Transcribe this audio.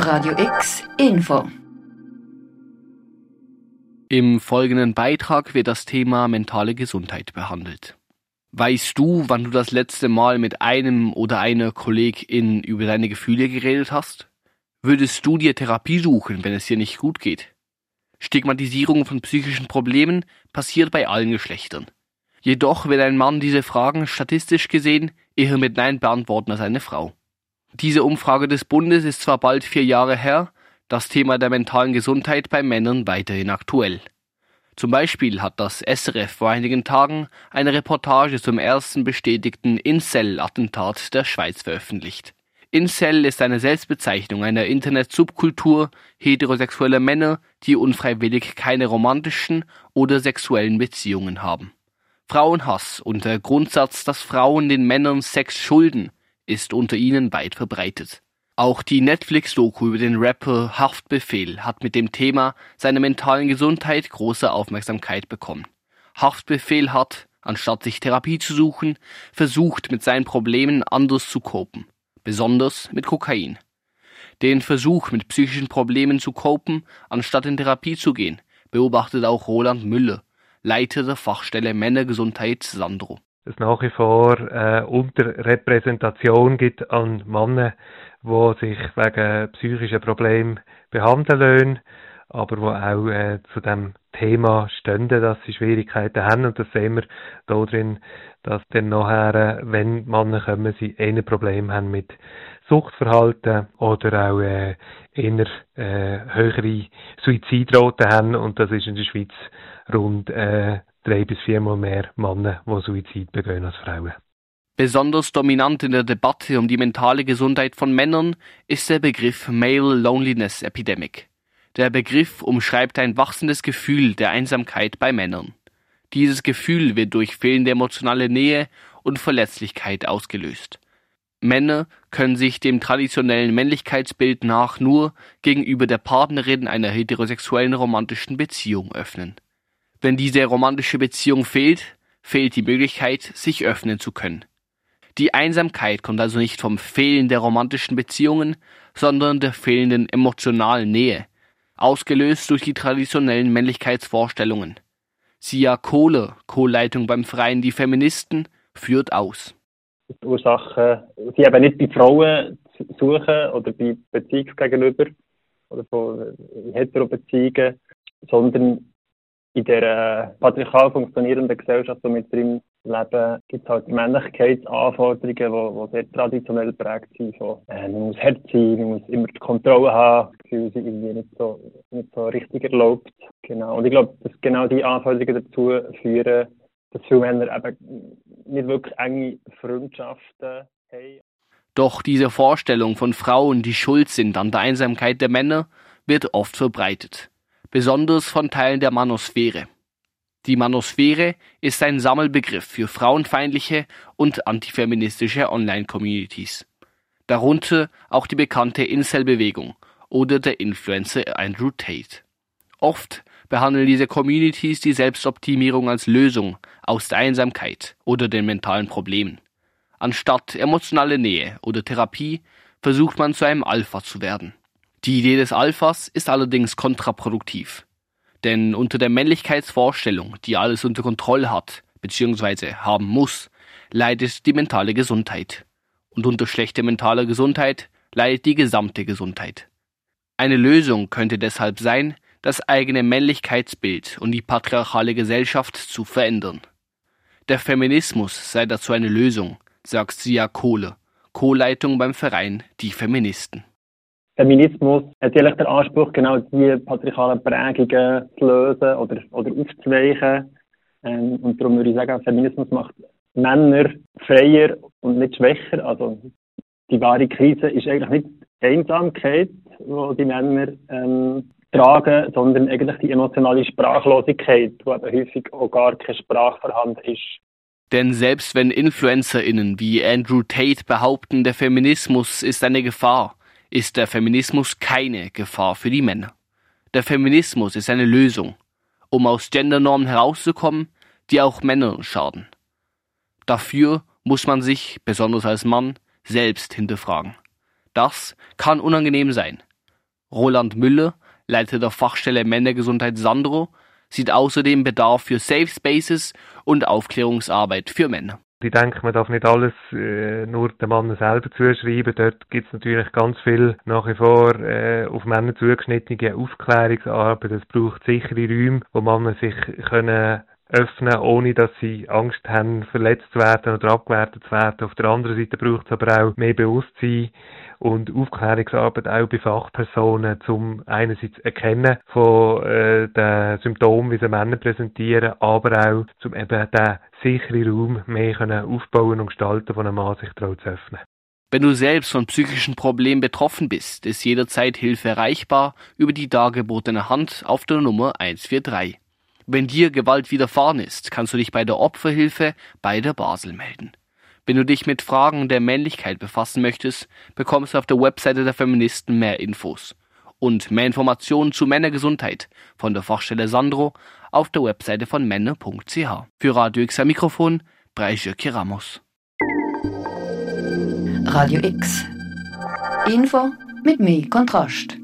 Radio X Info. Im folgenden Beitrag wird das Thema mentale Gesundheit behandelt. Weißt du, wann du das letzte Mal mit einem oder einer Kollegin über deine Gefühle geredet hast? Würdest du dir Therapie suchen, wenn es dir nicht gut geht? Stigmatisierung von psychischen Problemen passiert bei allen Geschlechtern. Jedoch wird ein Mann diese Fragen statistisch gesehen eher mit Nein beantworten als eine Frau. Diese Umfrage des Bundes ist zwar bald 4 Jahre her, das Thema der mentalen Gesundheit bei Männern weiterhin aktuell. Zum Beispiel hat das SRF vor einigen Tagen eine Reportage zum ersten bestätigten Incel-Attentat der Schweiz veröffentlicht. Incel ist eine Selbstbezeichnung einer Internet-Subkultur heterosexueller Männer, die unfreiwillig keine romantischen oder sexuellen Beziehungen haben. Frauenhass und der Grundsatz, dass Frauen den Männern Sex schulden, ist unter ihnen weit verbreitet. Auch die Netflix-Doku über den Rapper Haftbefehl hat mit dem Thema seiner mentalen Gesundheit große Aufmerksamkeit bekommen. Haftbefehl hat, anstatt sich Therapie zu suchen, versucht, mit seinen Problemen anders zu copen, besonders mit Kokain. Den Versuch, mit psychischen Problemen zu copen, anstatt in Therapie zu gehen, beobachtet auch Roland Müller, Leiter der Fachstelle Männergesundheit Sandro. Es nach wie vor Unterrepräsentation gibt an Männern, die sich wegen psychischer Probleme behandeln lassen, aber die auch zu dem Thema stehen, dass sie Schwierigkeiten haben. Und das sehen wir da drin, dass dann nachher, wenn Männer kommen, sie eher Probleme haben mit Suchtverhalten oder auch eher höhere Suizidraten haben. Und das ist in der Schweiz rund 3 bis 4 Mal mehr Männer, die Suizid begehen als Frauen. Besonders dominant in der Debatte um die mentale Gesundheit von Männern ist der Begriff Male Loneliness Epidemic. Der Begriff umschreibt ein wachsendes Gefühl der Einsamkeit bei Männern. Dieses Gefühl wird durch fehlende emotionale Nähe und Verletzlichkeit ausgelöst. Männer können sich dem traditionellen Männlichkeitsbild nach nur gegenüber der Partnerin einer heterosexuellen romantischen Beziehung öffnen. Wenn diese romantische Beziehung fehlt, fehlt die Möglichkeit, sich öffnen zu können. Die Einsamkeit kommt also nicht vom Fehlen der romantischen Beziehungen, sondern der fehlenden emotionalen Nähe, ausgelöst durch die traditionellen Männlichkeitsvorstellungen. Sia Kohler, Co-Leitung beim Verein Die Feministen, führt aus. Die Ursachen, die eben nicht bei Frauen suchen oder bei Beziehungsgegenüber oder von Hetero-Beziehungen, sondern in der patriarchal funktionierenden Gesellschaft, die wir drin leben, gibt es halt Männlichkeitsanforderungen, die sehr traditionell geprägt sind. Man muss hart sein, man muss immer die Kontrolle haben, das Gefühl, sie irgendwie nicht so richtig erlaubt. Genau. Und ich glaube, dass genau diese Anforderungen dazu führen, dass viele Männer eben nicht wirklich enge Freundschaften haben. Doch diese Vorstellung von Frauen, die schuld sind an der Einsamkeit der Männer, wird oft verbreitet. Besonders von Teilen der Manosphäre. Die Manosphäre ist ein Sammelbegriff für frauenfeindliche und antifeministische Online-Communities. Darunter auch die bekannte Incel-Bewegung oder der Influencer Andrew Tate. Oft behandeln diese Communities die Selbstoptimierung als Lösung aus der Einsamkeit oder den mentalen Problemen. Anstatt emotionale Nähe oder Therapie versucht man zu einem Alpha zu werden. Die Idee des Alphas ist allerdings kontraproduktiv. Denn unter der Männlichkeitsvorstellung, die alles unter Kontrolle hat bzw. haben muss, leidet die mentale Gesundheit. Und unter schlechter mentaler Gesundheit leidet die gesamte Gesundheit. Eine Lösung könnte deshalb sein, das eigene Männlichkeitsbild und die patriarchale Gesellschaft zu verändern. Der Feminismus sei dazu eine Lösung, sagt Sia Kohler, Co-Leitung beim Verein Die Feministen. Feminismus hat eigentlich den Anspruch, genau diese patriarchalen Prägungen zu lösen oder aufzuweichen. Und darum würde ich sagen, Feminismus macht Männer freier und nicht schwächer. Also die wahre Krise ist eigentlich nicht die Einsamkeit, die die Männer tragen, sondern eigentlich die emotionale Sprachlosigkeit, wo eben häufig auch gar keine Sprache vorhanden ist. Denn selbst wenn InfluencerInnen wie Andrew Tate behaupten, der Feminismus ist eine Gefahr, ist der Feminismus keine Gefahr für die Männer. Der Feminismus ist eine Lösung, um aus Gendernormen herauszukommen, die auch Männern schaden. Dafür muss man sich, besonders als Mann, selbst hinterfragen. Das kann unangenehm sein. Roland Müller, Leiter der Fachstelle Männergesundheit Sandro, sieht außerdem Bedarf für Safe Spaces und Aufklärungsarbeit für Männer. Ich denke, man darf nicht alles nur den Männern selber zuschreiben. Dort gibt es natürlich ganz viel nach wie vor auf Männer zugeschnittene Aufklärungsarbeit. Es braucht sichere Räume, wo Männer sich können öffnen, ohne dass sie Angst haben, verletzt zu werden oder abgewertet zu werden. Auf der anderen Seite braucht es aber auch mehr Bewusstsein und Aufklärungsarbeit auch bei Fachpersonen, um einerseits erkennen von den Symptomen, wie sie Männer präsentieren, aber auch um eben den sicheren Raum mehr aufbauen und gestalten, wo ein Mann sich traut zu öffnen. Wenn du selbst von psychischen Problemen betroffen bist, ist jederzeit Hilfe erreichbar über die dargebotene Hand auf der Nummer 143. Wenn dir Gewalt widerfahren ist, kannst du dich bei der Opferhilfe bei der Basel melden. Wenn du dich mit Fragen der Männlichkeit befassen möchtest, bekommst du auf der Webseite der Feministen mehr Infos. Und mehr Informationen zu Männergesundheit von der Fachstelle Sandro auf der Webseite von männer.ch. Für Radio X am Mikrofon, Breijke Ramos. Radio X. Info mit mehr Kontrast.